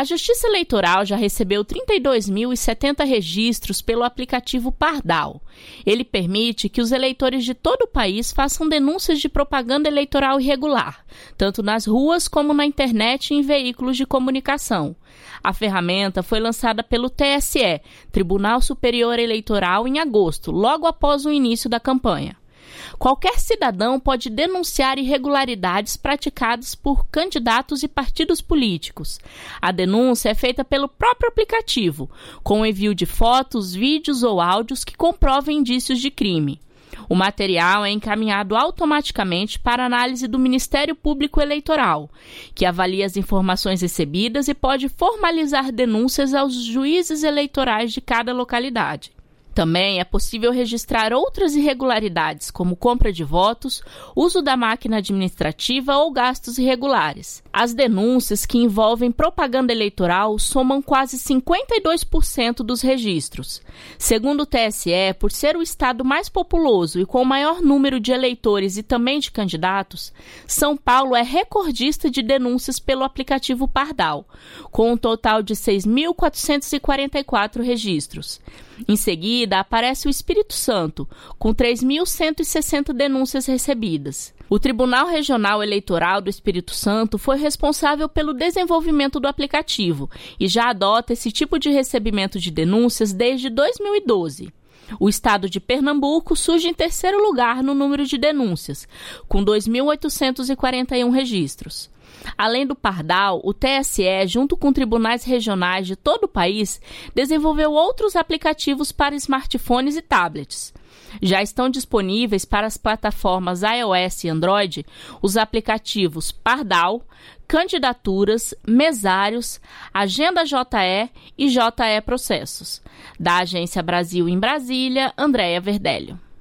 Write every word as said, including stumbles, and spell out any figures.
A Justiça Eleitoral já recebeu trinta e dois mil e setenta registros pelo aplicativo Pardal. Ele permite que os eleitores de todo o país façam denúncias de propaganda eleitoral irregular, tanto nas ruas como na internet e em veículos de comunicação. A ferramenta foi lançada pelo T S E, Tribunal Superior Eleitoral, em agosto, logo após o início da campanha. Qualquer cidadão pode denunciar irregularidades praticadas por candidatos e partidos políticos. A denúncia é feita pelo próprio aplicativo, com o envio de fotos, vídeos ou áudios que comprovem indícios de crime. O material é encaminhado automaticamente para análise do Ministério Público Eleitoral, que avalia as informações recebidas e pode formalizar denúncias aos juízes eleitorais de cada localidade. Também é possível registrar outras irregularidades, como compra de votos, uso da máquina administrativa ou gastos irregulares. As denúncias que envolvem propaganda eleitoral somam quase cinquenta e dois por cento dos registros. Segundo o T S E, por ser o estado mais populoso e com o maior número de eleitores e também de candidatos, São Paulo é recordista de denúncias pelo aplicativo Pardal, com um total de seis mil quatrocentos e quarenta e quatro registros. Em seguida, aparece o Espírito Santo, com três mil cento e sessenta denúncias recebidas. O Tribunal Regional Eleitoral do Espírito Santo foi responsável pelo desenvolvimento do aplicativo e já adota esse tipo de recebimento de denúncias desde dois mil e doze. O estado de Pernambuco surge em terceiro lugar no número de denúncias, com dois mil oitocentos e quarenta e um registros. Além do Pardal, o T S E, junto com tribunais regionais de todo o país, desenvolveu outros aplicativos para smartphones e tablets. Já estão disponíveis para as plataformas iOS e Android os aplicativos Pardal, Candidaturas, Mesários, Agenda J E e J E Processos. Da Agência Brasil em Brasília, Andréia Verdelho.